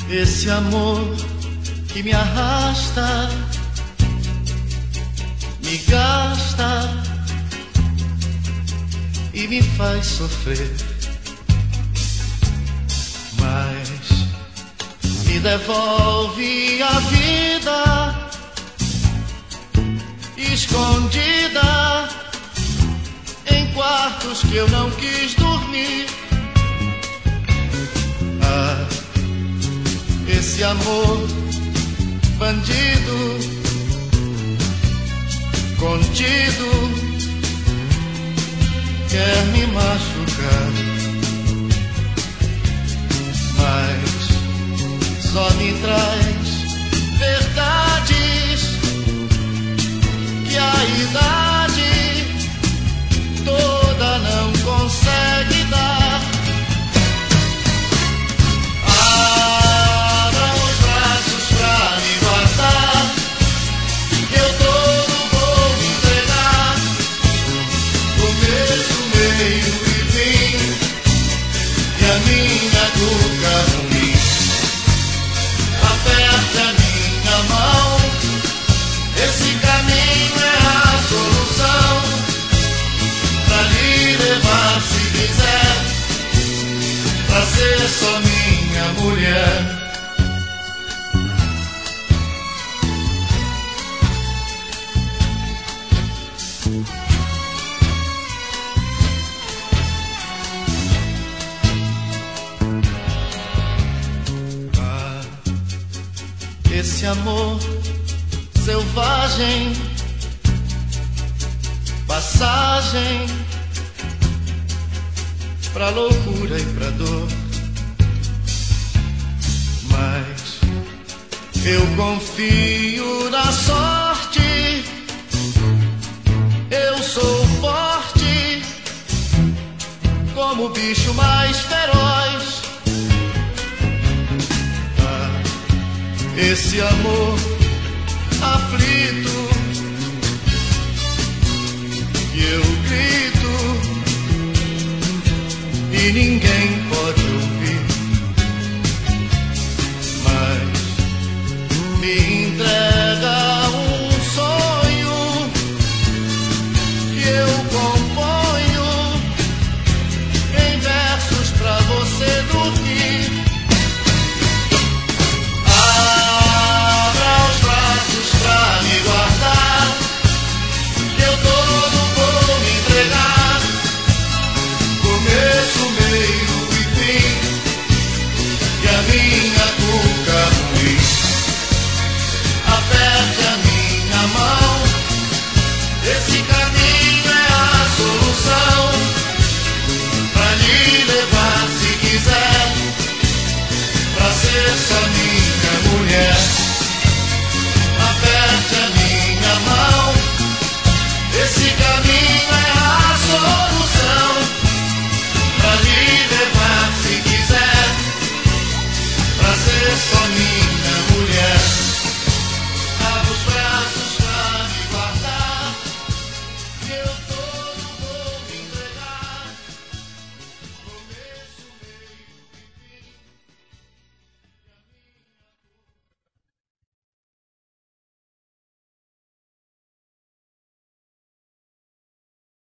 Esse amor que me arrasta, me gasta e me faz sofrer, mas me devolve a vida escondida em quartos que eu não quis dormir. Ah, esse amor bandido, contido, quer me machucar, mas só me traz verdades que a idade toda não consegue dar. Ser só minha mulher. Ah, esse amor selvagem, passagem pra loucura e pra dor. Mas eu confio na sorte, eu sou forte como o bicho mais feroz. Ah, esse amor aflito que eu grito e ninguém